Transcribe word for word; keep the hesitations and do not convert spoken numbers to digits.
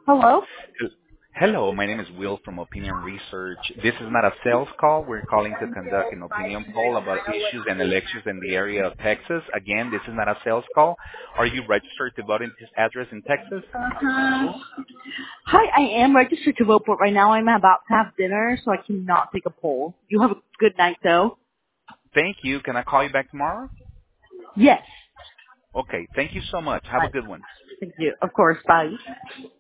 Hello? Hello, my name is Will from Opinion Research. This is not a sales call. We're calling to conduct an opinion poll about issues and elections in the area of Texas. Again, this is not a sales call. Are you registered to vote in this address in Texas? Uh-huh. Hi, I am registered to vote, but right now I'm about to have dinner, so I cannot take a poll. You have a good night, though. Thank you. Can I call you back tomorrow? Yes. Okay. Thank you so much. Have a Bye. good one. Thank you. Of course. Bye.